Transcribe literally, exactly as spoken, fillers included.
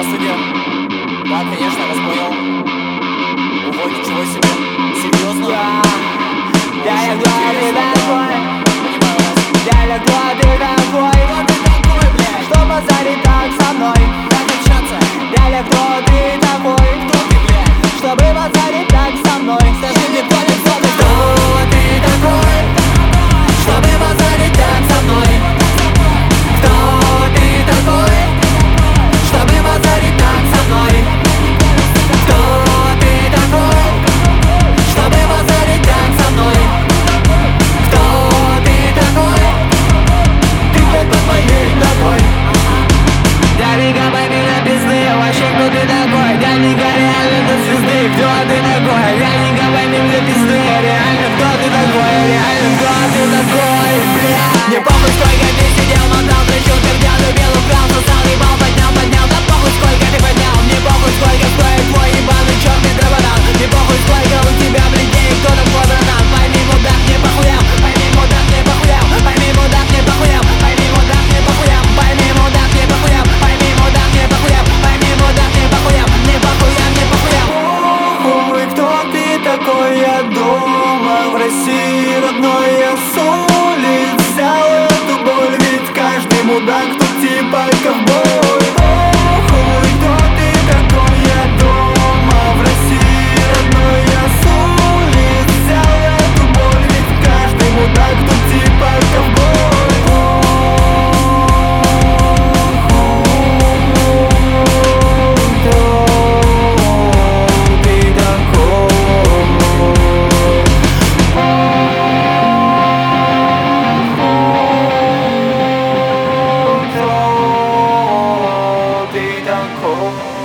Здравствуйте. Да, конечно, вас понял. Ого, ничего себе. Серьезно? Дядя, кто ты такой? Понимаю вас. Дядя, кто ты такой? Кто ты такой, блядь? Что позарить так со мной? Как общаться? Дядя, кто ты такой? Кто ты, блядь? Чтобы позарить так со мной? Скажи мне, кто ты, кто ты? Кто ты такой? Чтобы позарить так со мной? Кто ты такой? Чтобы позарить так со мной? Кто ты такой? Чтобы позарить так со мной? Кто ты такой? Ты, блядь, под моей ногой. Дяденька, пойми на пизды, вообще кто ты такой? Дяденька, реально до звезды, кто ты такой? Дяденька, пойми на пизды, реально кто ты такой? Реально кто ты такой, бля? Не похуй, сколько ты сидел, мотал, дрочил, пердел, любил, украл, сосал, ебал, поднял, поднял. Да похуй, сколько ты поднял, мне похуй, сколько стоит твой ебаный черный дрободан. Не похуй, сколько у тебя блядей, кто такой, братан? Пойми, мудак, не похуям, пойми, мудак, не похуям, пойми, мудак, не похуям, пойми, мудак, не похуям, пойми, мудак, не похуям, пойми, мудак, не похуям, пойми, мудак, не похуям, не похуям, не похуям. Ой, кто ты такой, я дома в России родной, я с улиц взял эту боль, ведь каждый мудак тут типа ковбой. Ой, кто ты такой, я дома в России родной, я с улиц взял эту боль, ведь каждый мудак тут типа ковбой. Ты такой.